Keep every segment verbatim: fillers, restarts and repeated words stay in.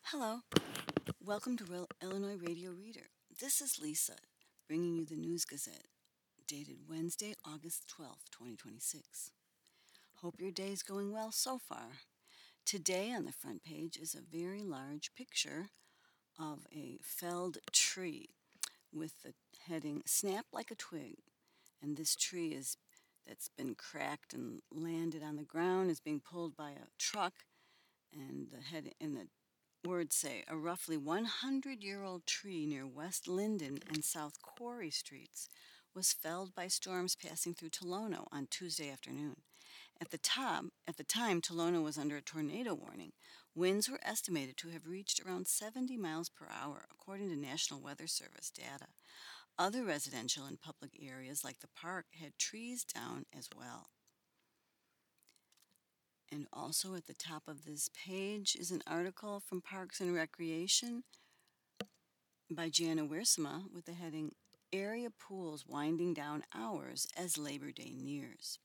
Hello, welcome to Real Illinois Radio Reader. This is Lisa, bringing you the News Gazette, dated Wednesday, August twelfth, twenty twenty-six. Hope your day is going well so far. Today on the front page is a very large picture of a felled tree with the heading Snap Like a Twig. And this tree is that's been cracked and landed on the ground is being pulled by a truck, and the head in the words say a roughly one hundred year old tree near West Linden and South Quarry Streets was felled by storms passing through Tolono on Tuesday afternoon. At the, top, at the time, Tolono was under a tornado warning. Winds were estimated to have reached around seventy miles per hour, according to National Weather Service data. Other residential and public areas, like the park, had trees down as well. And also at the top of this page is an article from Parks and Recreation by Jana Wiersma with the heading Area Pools Winding Down Hours as Labor Day Nears.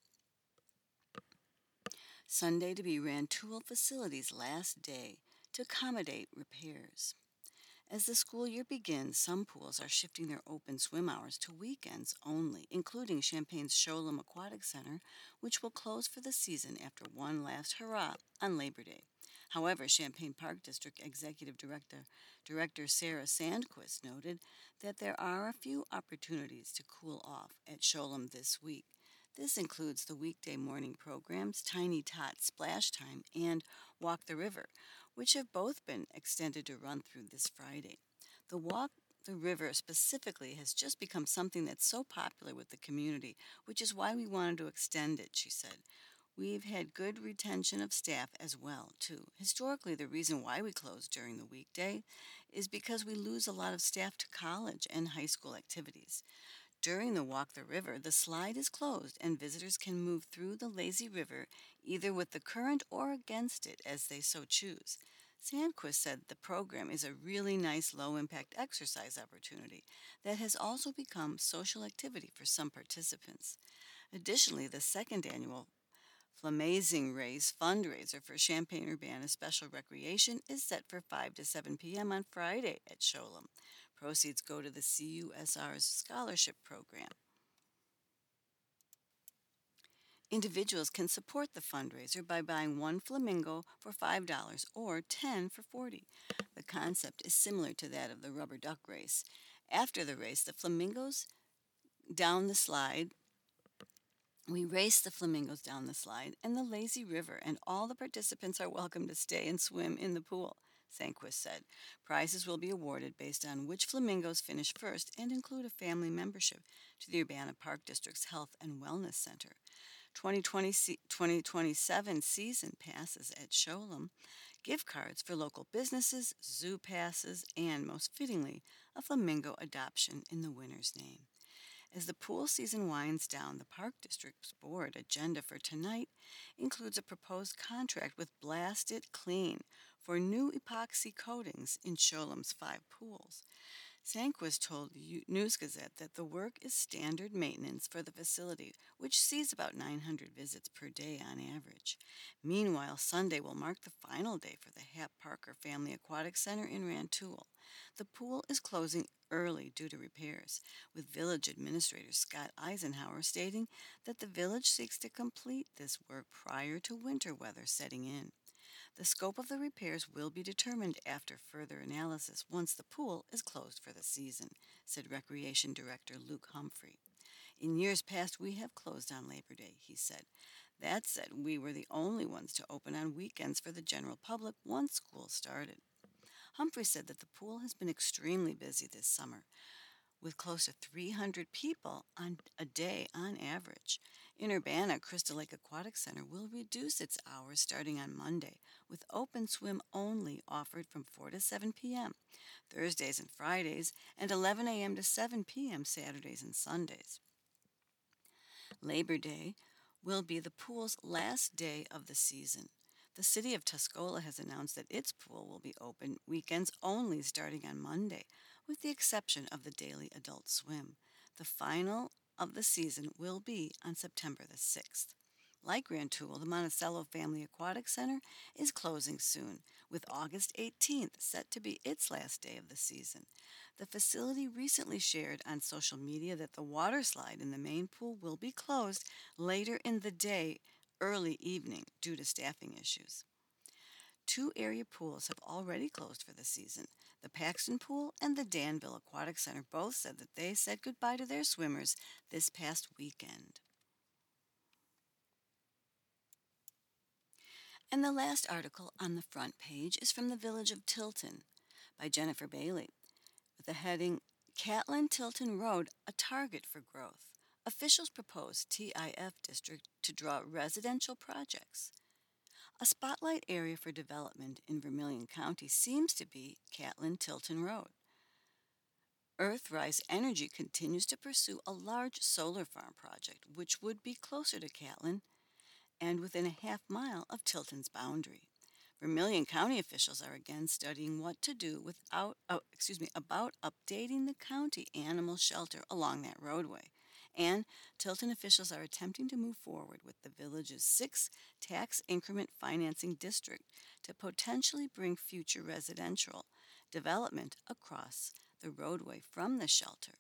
Sunday to be Rantoul facilities last day to accommodate repairs. As the school year begins, some pools are shifting their open swim hours to weekends only, including Champaign's Sholem Aquatic Center, which will close for the season after one last hurrah on Labor Day. However, Champaign Park District Executive Director, Director Sarah Sandquist noted that there are a few opportunities to cool off at Sholem this week. This includes the weekday morning programs Tiny Tot Splash Time and Walk the River, which have both been extended to run through this Friday. The Walk the River specifically has just become something that's so popular with the community, which is why we wanted to extend it, she said. We've had good retention of staff as well, too. Historically, the reason why we close during the weekday is because we lose a lot of staff to college and high school activities. During the Walk the River, the slide is closed and visitors can move through the lazy river either with the current or against it as they so choose. Sandquist said the program is a really nice low impact exercise opportunity that has also become social activity for some participants. Additionally, the second annual Flamazing Race fundraiser for Champaign Urbana Special Recreation is set for five to seven p.m. on Friday at Sholem. Proceeds go to the C U S R's scholarship program. Individuals can support the fundraiser by buying one flamingo for five dollars or ten for forty dollars. The concept is similar to that of the rubber duck race. After the race, the flamingos down the slide We race the flamingos down the slide and the lazy river, and all the participants are welcome to stay and swim in the pool, Sanquist said. Prizes will be awarded based on which flamingos finish first and include a family membership to the Urbana Park District's Health and Wellness Center. twenty twenty, twenty twenty-seven season passes at Sholem, gift cards for local businesses, zoo passes, and, most fittingly, a flamingo adoption in the winner's name. As the pool season winds down, the Park District's board agenda for tonight includes a proposed contract with Blast It Clean for new epoxy coatings in Sholem's five pools. Sanquist told the News Gazette that the work is standard maintenance for the facility, which sees about nine hundred visits per day on average. Meanwhile, Sunday will mark the final day for the Hap Parker Family Aquatic Center in Rantoul. The pool is closing early due to repairs, with Village Administrator Scott Eisenhower stating that the village seeks to complete this work prior to winter weather setting in. The scope of the repairs will be determined after further analysis once the pool is closed for the season, said Recreation Director Luke Humphrey. In years past, we have closed on Labor Day, he said. That said, we were the only ones to open on weekends for the general public once school started. Humphrey said that the pool has been extremely busy this summer, with close to three hundred people on a day on average. In Urbana, Crystal Lake Aquatic Center will reduce its hours starting on Monday, with open swim only offered from four to seven p.m. Thursdays and Fridays, and eleven a.m. to seven p.m. Saturdays and Sundays. Labor Day will be the pool's last day of the season. The city of Tuscola has announced that its pool will be open weekends only starting on Monday, with the exception of the daily adult swim. The final of the season will be on September the sixth. Like Rantoul, the Monticello Family Aquatic Center is closing soon, with August eighteenth set to be its last day of the season. The facility recently shared on social media that the water slide in the main pool will be closed later in the day, early evening, due to staffing issues. Two area pools have already closed for the season. The Paxton Pool and the Danville Aquatic Center both said that they said goodbye to their swimmers this past weekend. And the last article on the front page is from the Village of Tilton by Jennifer Bailey with the heading Catlin Tilton Road, a target for growth. Officials propose T I F district to draw residential projects. A spotlight area for development in Vermilion County seems to be Catlin Tilton Road. Earthrise Energy continues to pursue a large solar farm project, which would be closer to Catlin and within a half mile of Tilton's boundary. Vermilion County officials are again studying what to do without, oh, excuse me, about updating the county animal shelter along that roadway. And Tilton officials are attempting to move forward with the village's six tax increment financing district to potentially bring future residential development across the roadway from the shelter.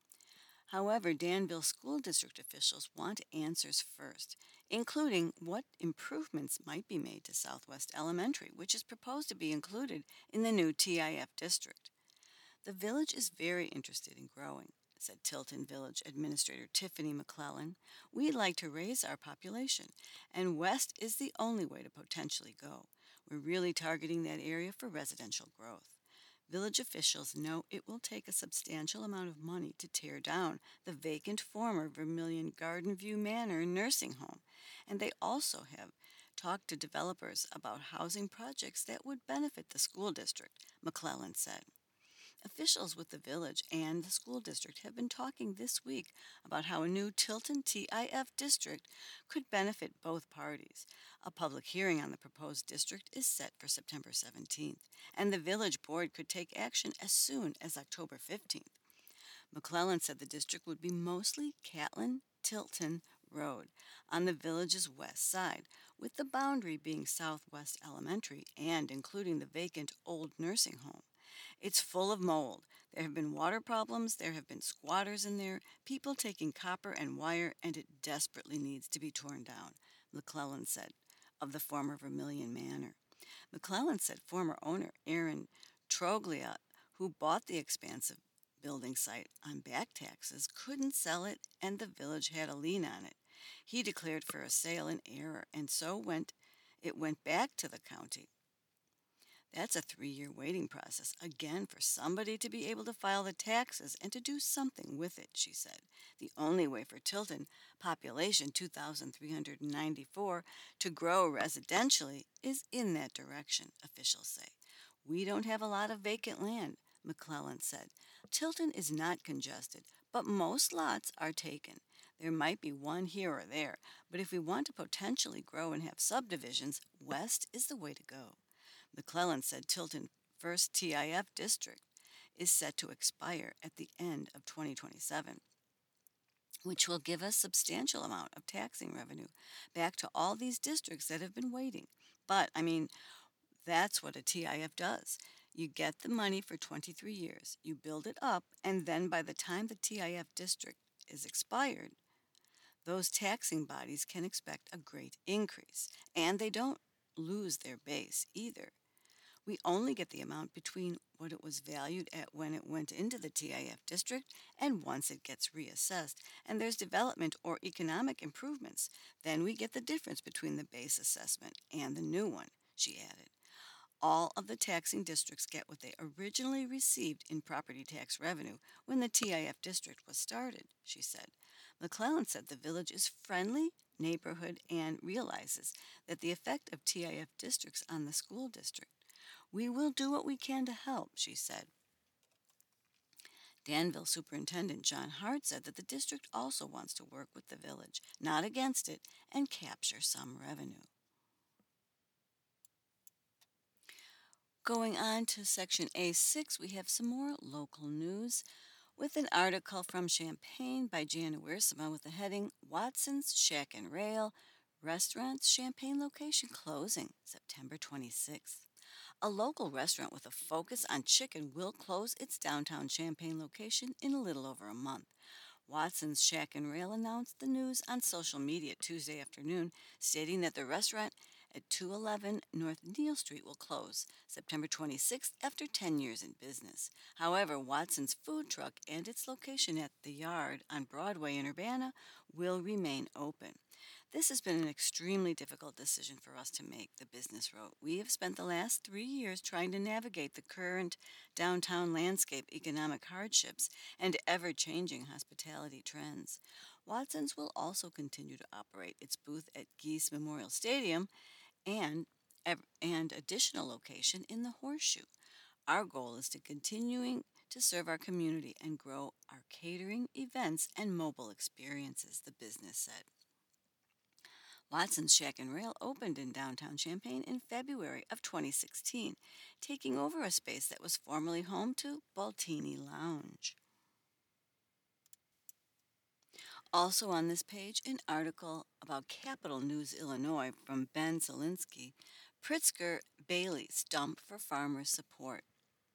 However, Danville School District officials want answers first, including what improvements might be made to Southwest Elementary, which is proposed to be included in the new T I F district. The village is very interested in growing, said Tilton Village Administrator Tiffany McClellan. We'd like to raise our population, and west is the only way to potentially go. We're really targeting that area for residential growth. Village officials know it will take a substantial amount of money to tear down the vacant former Vermilion Garden View Manor nursing home, and they also have talked to developers about housing projects that would benefit the school district, McClellan said. Officials with the village and the school district have been talking this week about how a new Tilton T I F district could benefit both parties. A public hearing on the proposed district is set for September seventeenth, and the village board could take action as soon as October fifteenth. McClellan said the district would be mostly Catlin Tilton Road on the village's west side, with the boundary being Southwest Elementary and including the vacant old nursing home. It's full of mold. There have been water problems, there have been squatters in there, people taking copper and wire, and it desperately needs to be torn down, McClellan said of the former Vermilion Manor. McClellan said former owner Aaron Troglia, who bought the expansive building site on back taxes, couldn't sell it and the village had a lien on it. He declared for a sale in error, and so went it went back to the county. That's a three-year waiting process, again, for somebody to be able to file the taxes and to do something with it, she said. The only way for Tilton, population two thousand three hundred ninety-four, to grow residentially is in that direction, officials say. We don't have a lot of vacant land, McClellan said. Tilton is not congested, but most lots are taken. There might be one here or there, but if we want to potentially grow and have subdivisions, west is the way to go. McClellan said Tilton's first T I F district is set to expire at the end of twenty twenty-seven, which will give us substantial amount of taxing revenue back to all these districts that have been waiting. But, I mean, that's what a T I F does. You get the money for twenty-three years, you build it up, and then by the time the T I F district is expired, those taxing bodies can expect a great increase, and they don't lose their base either. We only get the amount between what it was valued at when it went into the T I F district and once it gets reassessed, and there's development or economic improvements. Then we get the difference between the base assessment and the new one, she added. All of the taxing districts get what they originally received in property tax revenue when the T I F district was started, she said. McClellan said the village is friendly neighborhood and realizes that the effect of T I F districts on the school district. We will do what we can to help, she said. Danville Superintendent John Hart said that the district also wants to work with the village, not against it, and capture some revenue. Going on to section A six, we have some more local news with an article from Champaign by Jana Wiersma with the heading Watson's Shack and Rail Restaurant's Champaign location closing September twenty-sixth. A local restaurant with a focus on chicken will close its downtown Champaign location in a little over a month. Watson's Shack and Rail announced the news on social media Tuesday afternoon, stating that the restaurant at two eleven North Neal Street will close September twenty-sixth after ten years in business. However, Watson's food truck and its location at the Yard on Broadway in Urbana will remain open. This has been an extremely difficult decision for us to make, the business wrote. We have spent the last three years trying to navigate the current downtown landscape, economic hardships, and ever changing hospitality trends. Watson's will also continue to operate its booth at Geese Memorial Stadium and, and additional location in the Horseshoe. Our goal is to continuing to serve our community and grow our catering, events, and mobile experiences, the business said. Watson's Shack and Rail opened in downtown Champaign in February of twenty sixteen, taking over a space that was formerly home to Baltini Lounge. Also on this page, an article about Capital News Illinois from Ben Zielinski, Pritzker Bailey stump for farmers' support.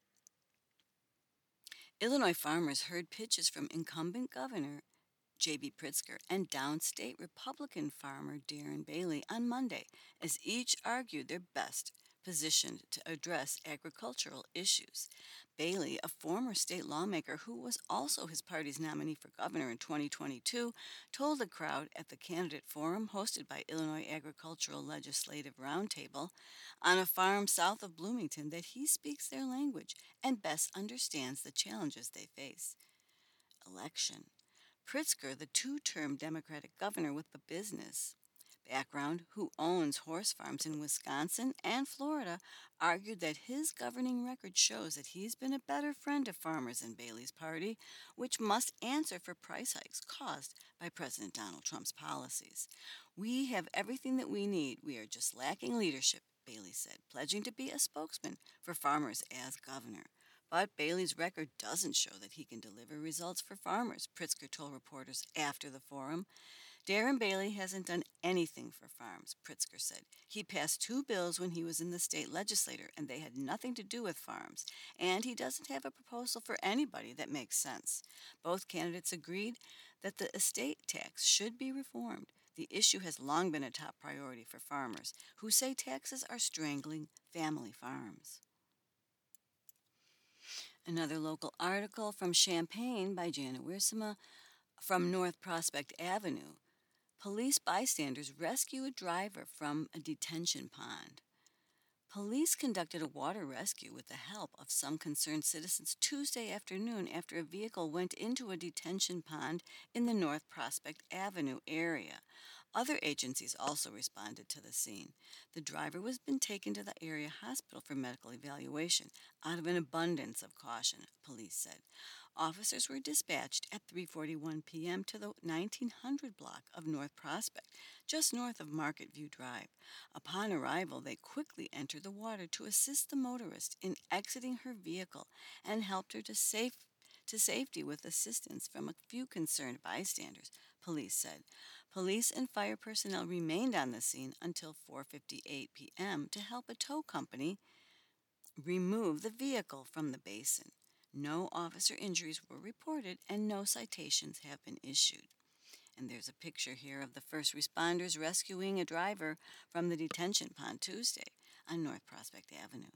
Illinois farmers heard pitches from incumbent governor J B. Pritzker and downstate Republican farmer Darren Bailey on Monday, as each argued their best positioned to address agricultural issues. Bailey, a former state lawmaker who was also his party's nominee for governor in twenty twenty-two, told the crowd at the candidate forum hosted by Illinois Agricultural Legislative Roundtable on a farm south of Bloomington that he speaks their language and best understands the challenges they face. Election. Pritzker, the two-term Democratic governor with the business background who owns horse farms in Wisconsin and Florida, argued that his governing record shows that he's been a better friend to farmers than Bailey's party, which must answer for price hikes caused by President Donald Trump's policies. We have everything that we need. We are just lacking leadership, Bailey said, pledging to be a spokesman for farmers as governor. But Bailey's record doesn't show that he can deliver results for farmers, Pritzker told reporters after the forum. Darren Bailey hasn't done anything for farms, Pritzker said. He passed two bills when he was in the state legislature, and they had nothing to do with farms. And he doesn't have a proposal for anybody that makes sense. Both candidates agreed that the estate tax should be reformed. The issue has long been a top priority for farmers, who say taxes are strangling family farms. Another local article from Champaign by Jana Wiersema from North Prospect Avenue. Police bystanders rescue a driver from a detention pond. Police conducted a water rescue with the help of some concerned citizens Tuesday afternoon after a vehicle went into a detention pond in the North Prospect Avenue area. Other agencies also responded to the scene. The driver was been taken to the area hospital for medical evaluation out of an abundance of caution, police said. Officers were dispatched at three forty-one p.m. to the nineteen hundred block of North Prospect, just north of Market View Drive. Upon arrival, they quickly entered the water to assist the motorist in exiting her vehicle and helped her to safe to safety with assistance from a few concerned bystanders, police said. Police and fire personnel remained on the scene until four fifty-eight p.m. to help a tow company remove the vehicle from the basin. No officer injuries were reported and no citations have been issued. And there's a picture here of the first responders rescuing a driver from the detention pond Tuesday on North Prospect Avenue.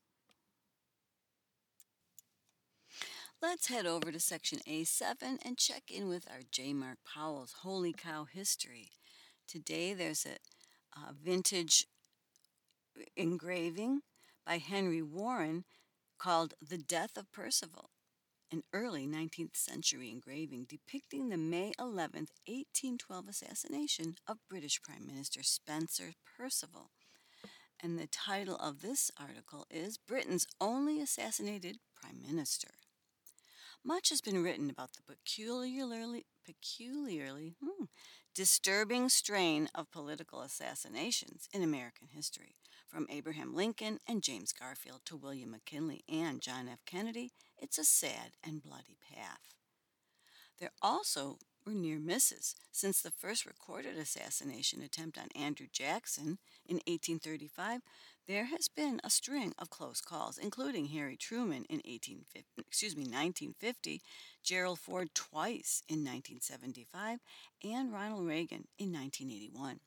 Let's head over to section A seven and check in with our J. Mark Powell's Holy Cow History. Today there's a, a vintage engraving by Henry Warren called The Death of Percival, an early nineteenth century engraving depicting the May eleventh, eighteen twelve assassination of British Prime Minister Spencer Perceval. And the title of this article is Britain's Only Assassinated Prime Minister. Much has been written about the peculiarly, peculiarly hmm, disturbing strain of political assassinations in American history. From Abraham Lincoln and James Garfield to William McKinley and John F. Kennedy, it's a sad and bloody path. There also were near misses, since the first recorded assassination attempt on Andrew Jackson in eighteen thirty-five. There has been a string of close calls, including Harry Truman in eighteen fifty, excuse me, nineteen fifty, Gerald Ford twice in nineteen seventy-five, and Ronald Reagan in nineteen eighty-one.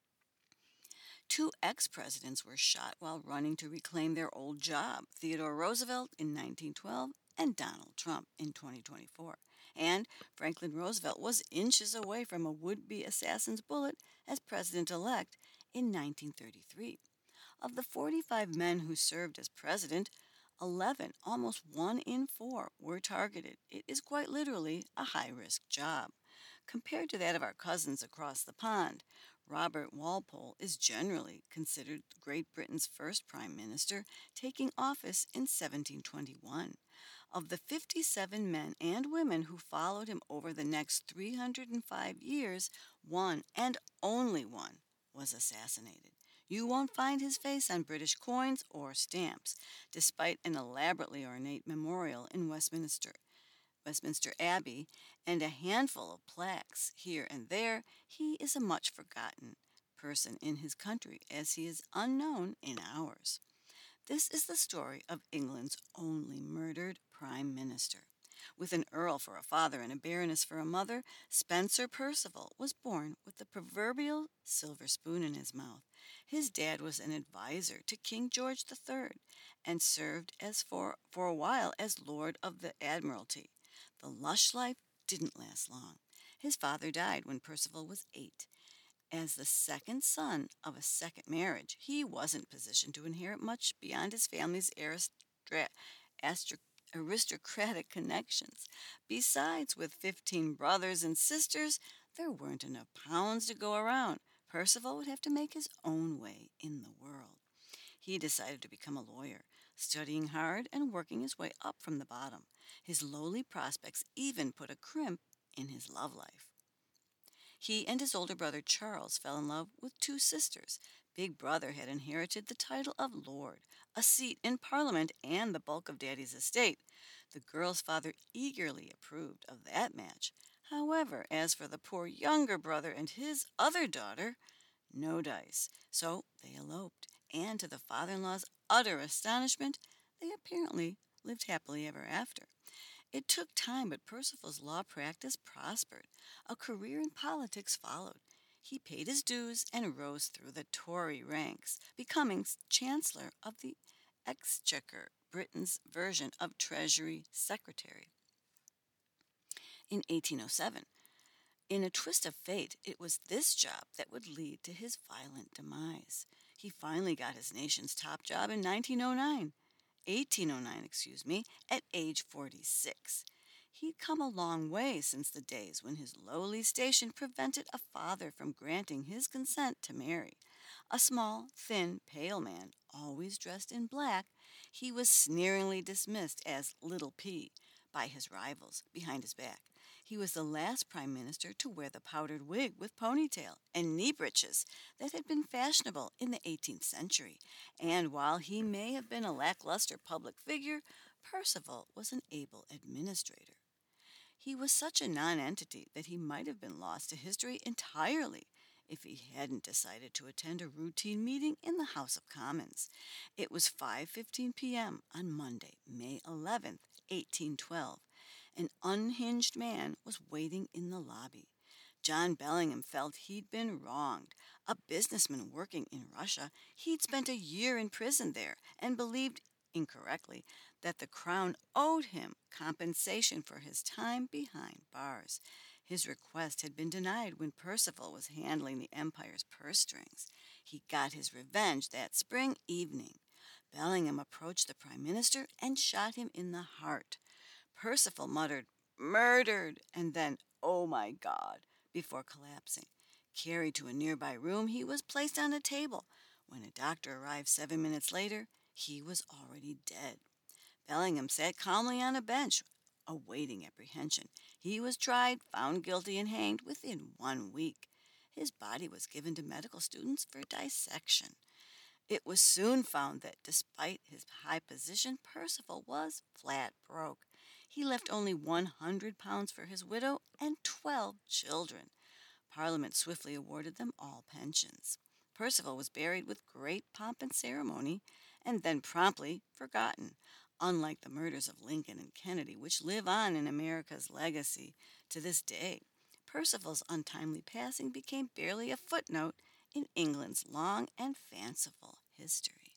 Two ex presidents were shot while running to reclaim their old job: Theodore Roosevelt in nineteen twelve and Donald Trump in twenty twenty-four. And Franklin Roosevelt was inches away from a would be assassin's bullet as president elect in nineteen thirty-three. Of the forty-five men who served as president, eleven, almost one in four, were targeted. It is quite literally a high risk job. Compared to that of our cousins across the pond, Robert Walpole is generally considered Great Britain's first prime minister, taking office in seventeen twenty-one. Of the fifty-seven men and women who followed him over the next three hundred five years, one, and only one, was assassinated. You won't find his face on British coins or stamps, despite an elaborately ornate memorial in Westminster. Westminster Abbey, and a handful of plaques here and there. He is a much forgotten person in his country, as he is unknown in ours. This is the story of England's only murdered Prime Minister. With an earl for a father and a baroness for a mother, Spencer Perceval was born with the proverbial silver spoon in his mouth. His dad was an advisor to King George the Third and served as for, for a while as Lord of the Admiralty. The lush life didn't last long. His father died when Perceval was eight. As the second son of a second marriage, he wasn't positioned to inherit much beyond his family's aristra- astro- aristocratic connections. Besides, with fifteen brothers and sisters, there weren't enough pounds to go around. Perceval would have to make his own way in the world. He decided to become a lawyer, studying hard and working his way up from the bottom. His lowly prospects even put a crimp in his love life. He and his older brother Charles fell in love with two sisters. Big Brother had inherited the title of Lord, a seat in Parliament, and the bulk of Daddy's estate. The girl's father eagerly approved of that match. However, as for the poor younger brother and his other daughter, no dice. So they eloped, and to the father in law's utter astonishment, they apparently lived happily ever after. It took time, but Percival's law practice prospered. A career in politics followed. He paid his dues and rose through the Tory ranks, becoming Chancellor of the Exchequer, Britain's version of Treasury Secretary. In eighteen oh seven, in a twist of fate, it was this job that would lead to his violent demise. He finally got his nation's top job in nineteen oh nine. eighteen oh nine, excuse me, at age forty-six. He'd come a long way since the days when his lowly station prevented a father from granting his consent to marry. A small, thin, pale man, always dressed in black, he was sneeringly dismissed as Little P by his rivals behind his back. He was the last prime minister to wear the powdered wig with ponytail and knee breeches that had been fashionable in the eighteenth century. And while he may have been a lackluster public figure, Percival was an able administrator. He was such a nonentity that he might have been lost to history entirely if he hadn't decided to attend a routine meeting in the House of Commons. It was five fifteen p.m. on Monday, May eleventh, eighteen twelve. An unhinged man was waiting in the lobby. John Bellingham felt he'd been wronged. A businessman working in Russia, he'd spent a year in prison there and believed, incorrectly, that the Crown owed him compensation for his time behind bars. His request had been denied when Percival was handling the Empire's purse strings. He got his revenge that spring evening. Bellingham approached the Prime Minister and shot him in the heart. Percival muttered, "Murdered," and then, "Oh my God," before collapsing. Carried to a nearby room, he was placed on a table. When a doctor arrived seven minutes later, he was already dead. Bellingham sat calmly on a bench, awaiting apprehension. He was tried, found guilty, and hanged within one week. His body was given to medical students for dissection. It was soon found that, despite his high position, Percival was flat broke. He left only one hundred pounds for his widow and twelve children. Parliament swiftly awarded them all pensions. Percival was buried with great pomp and ceremony and then promptly forgotten, unlike the murders of Lincoln and Kennedy, which live on in America's legacy to this day. Percival's untimely passing became barely a footnote in England's long and fanciful history.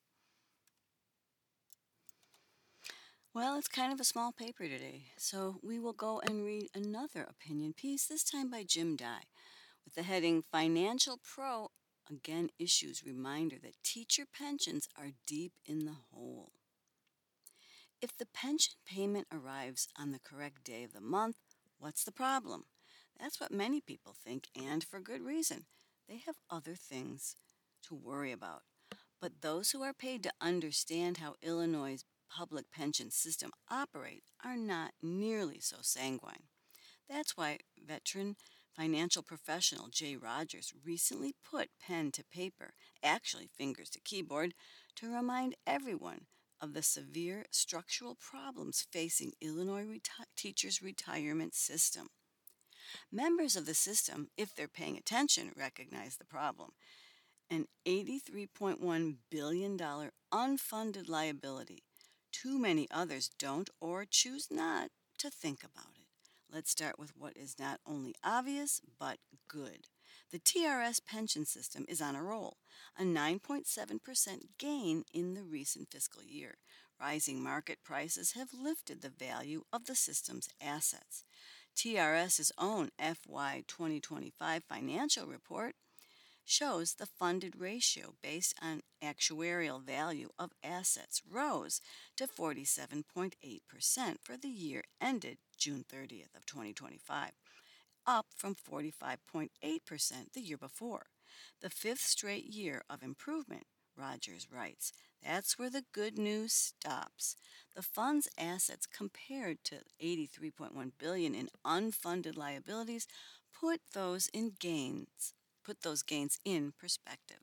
Well, it's kind of a small paper today, so we will go and read another opinion piece, this time by Jim Dye, with the heading Financial Pro again issues reminder that teacher pensions are deep in the hole. If the pension payment arrives on the correct day of the month, what's the problem? That's what many people think, and for good reason. They have other things to worry about. But those who are paid to understand how Illinois' public pension system operate are not nearly so sanguine. That's why veteran financial professional Jay Rogers recently put pen to paper, actually fingers to keyboard, to remind everyone of the severe structural problems facing Illinois reti- teachers' retirement system. Members of the system, if they're paying attention, recognize the problem. An eighty-three point one billion dollars unfunded liability. Too many others don't or choose not to think about it. Let's start with what is not only obvious but good. The T R S pension system is on a roll, a nine point seven percent gain in the recent fiscal year. Rising market prices have lifted the value of the system's assets. TRS's own F Y twenty twenty-five financial report shows the funded ratio based on actuarial value of assets rose to forty-seven point eight percent for the year ended June thirtieth of twenty twenty-five, up from forty-five point eight percent the year before. The fifth straight year of improvement, Rogers writes. That's where the good news stops. The fund's assets compared to eighty-three point one billion dollars in unfunded liabilities put those in gains put those gains in perspective.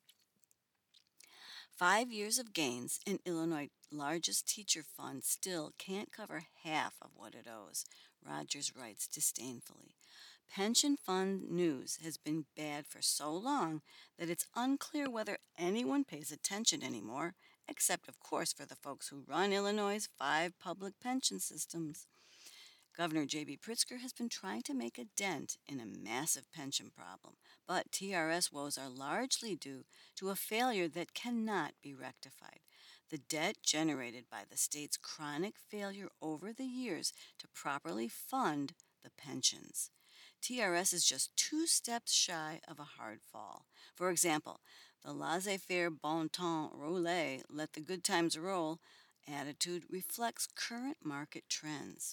Five years of gains in Illinois' largest teacher fund still can't cover half of what it owes, Rogers writes disdainfully. Pension fund news has been bad for so long that it's unclear whether anyone pays attention anymore, except, of course, for the folks who run Illinois' five public pension systems. Governor J B. Pritzker has been trying to make a dent in a massive pension problem, but T R S woes are largely due to a failure that cannot be rectified. The debt generated by the state's chronic failure over the years to properly fund the pensions. T R S is just two steps shy of a hard fall. For example, the laissez-faire bon temps roulé, let the good times roll, attitude reflects current market trends.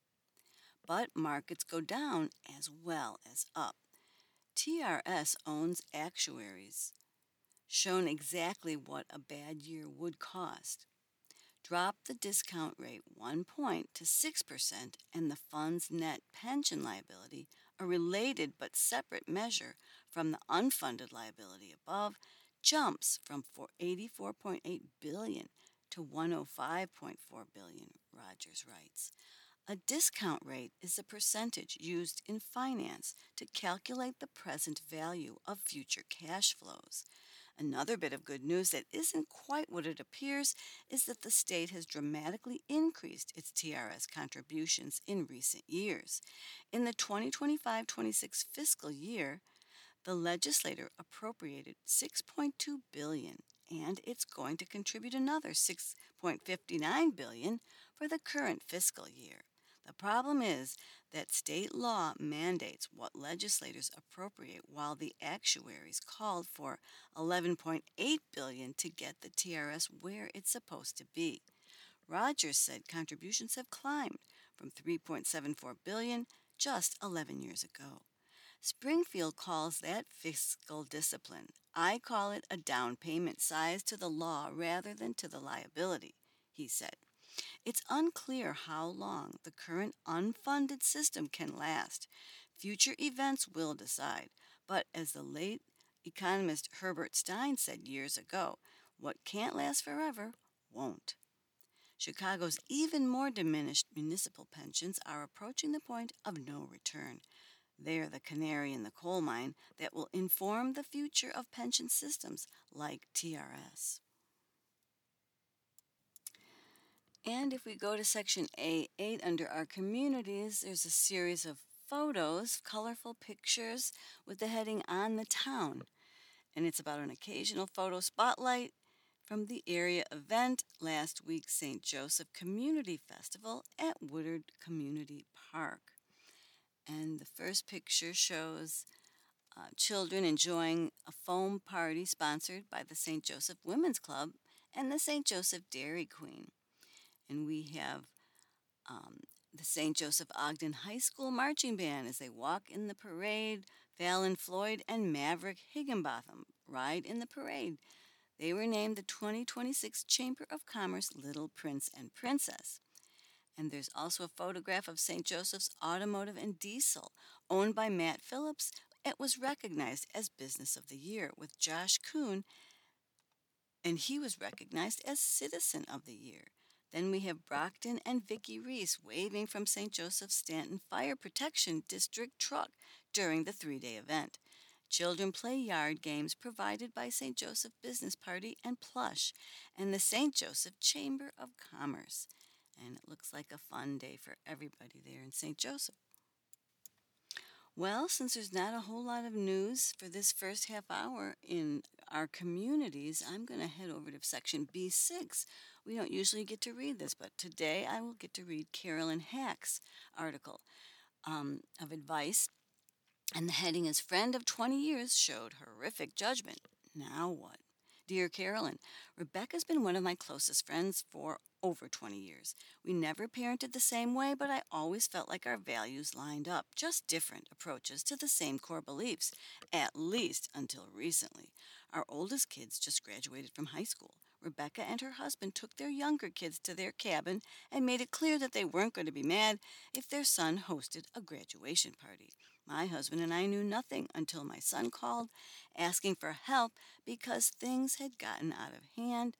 But markets go down as well as up. T R S owns actuaries, shown exactly what a bad year would cost. Drop the discount rate one point to six percent and the fund's net pension liability, a related but separate measure from the unfunded liability above, jumps from eighty-four point eight billion dollars to one hundred five point four billion dollars, Rogers writes. A discount rate is the percentage used in finance to calculate the present value of future cash flows. Another bit of good news that isn't quite what it appears is that the state has dramatically increased its T R S contributions in recent years. In the twenty twenty-five twenty-six fiscal year, the legislature appropriated six point two billion dollars, and it's going to contribute another six point five nine billion dollars for the current fiscal year. The problem is that state law mandates what legislators appropriate while the actuaries called for eleven point eight billion dollars to get the T R S where it's supposed to be. Rogers said contributions have climbed from three point seven four billion dollars just eleven years ago. Springfield calls that fiscal discipline. I call it a down payment sized to the law rather than to the liability, he said. It's unclear how long the current unfunded system can last. Future events will decide. But as the late economist Herbert Stein said years ago, what can't last forever won't. Chicago's even more diminished municipal pensions are approaching the point of no return. They are the canary in the coal mine that will inform the future of pension systems like T R S. And if we go to section A eight under our communities, there's a series of photos, colorful pictures with the heading On the Town. And it's about an occasional photo spotlight from the area event last week's Saint Joseph Community Festival at Woodard Community Park. And the first picture shows uh, children enjoying a foam party sponsored by the Saint Joseph Women's Club and the Saint Joseph Dairy Queen. And we have um, the Saint Joseph Ogden High School Marching Band as they walk in the parade. Fallon Floyd and Maverick Higginbotham ride in the parade. They were named the twenty twenty-six Chamber of Commerce Little Prince and Princess. And there's also a photograph of Saint Joseph's Automotive and Diesel, owned by Matt Phillips. It was recognized as Business of the Year with Josh Kuhn, and he was recognized as Citizen of the Year. Then we have Brockton and Vicki Reese waving from Saint Joseph Stanton Fire Protection District truck during the three-day event. Children play yard games provided by Saint Joseph Business Party and Plush and the Saint Joseph Chamber of Commerce. And it looks like a fun day for everybody there in Saint Joseph. Well, since there's not a whole lot of news for this first half hour in our communities, I'm going to head over to section B six. We don't usually get to read this, but today I will get to read Carolyn Hack's article um, of advice. And the heading is Friend of twenty years showed horrific judgment. Now what? Dear Carolyn, Rebecca's been one of my closest friends for over twenty years. We never parented the same way, but I always felt like our values lined up, just different approaches to the same core beliefs, at least until recently. Our oldest kids just graduated from high school. Rebecca and her husband took their younger kids to their cabin and made it clear that they weren't going to be mad if their son hosted a graduation party. My husband and I knew nothing until my son called asking for help because things had gotten out of hand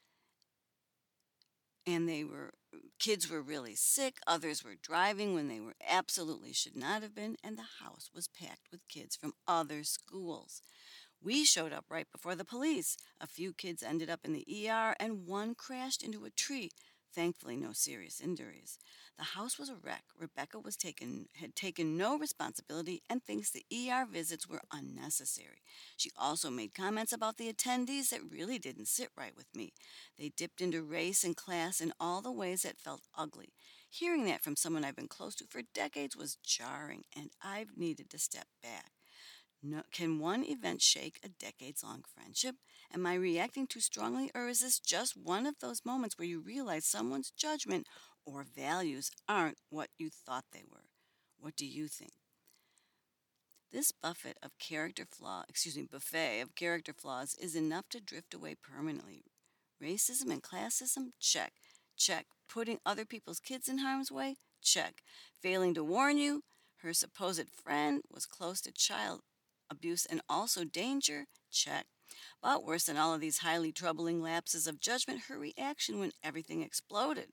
and they were kids were really sick, others were driving when they were absolutely should not have been, and the house was packed with kids from other schools. We showed up right before the police. A few kids ended up in the E R and one crashed into a tree. Thankfully, no serious injuries. The house was a wreck. Rebecca was taken, had taken no responsibility and thinks the E R visits were unnecessary. She also made comments about the attendees that really didn't sit right with me. They dipped into race and class in all the ways that felt ugly. Hearing that from someone I've been close to for decades was jarring, and I've needed to step back. No, can one event shake a decades-long friendship? Am I reacting too strongly, or is this just one of those moments where you realize someone's judgment or values aren't what you thought they were? What do you think? This buffet of character flaw, excuse me, buffet of character flaws is enough to drift away permanently. Racism and classism? Check. Check. Putting other people's kids in harm's way? Check. Failing to warn you? Her supposed friend was close to child abuse and also danger? Check. But worse than all of these highly troubling lapses of judgment, her reaction when everything exploded.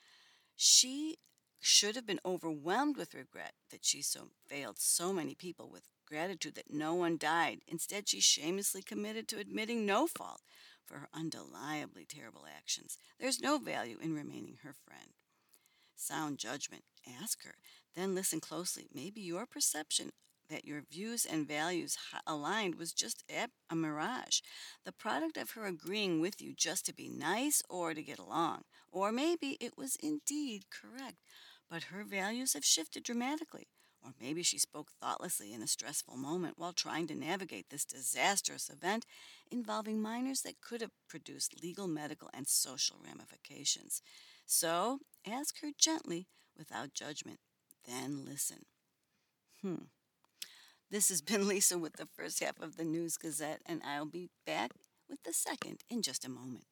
She should have been overwhelmed with regret that she so failed so many people, with gratitude that no one died. Instead, she shamelessly committed to admitting no fault for her undeniably terrible actions. There's no value in remaining her friend. Sound judgment. Ask her. Then listen closely. Maybe your perception that your views and values aligned was just a mirage, the product of her agreeing with you just to be nice or to get along. Or maybe it was indeed correct, but her values have shifted dramatically. Or maybe she spoke thoughtlessly in a stressful moment while trying to navigate this disastrous event involving minors that could have produced legal, medical, and social ramifications. So ask her gently, without judgment, then listen. Hmm. This has been Lisa with the first half of the News Gazette, and I'll be back with the second in just a moment.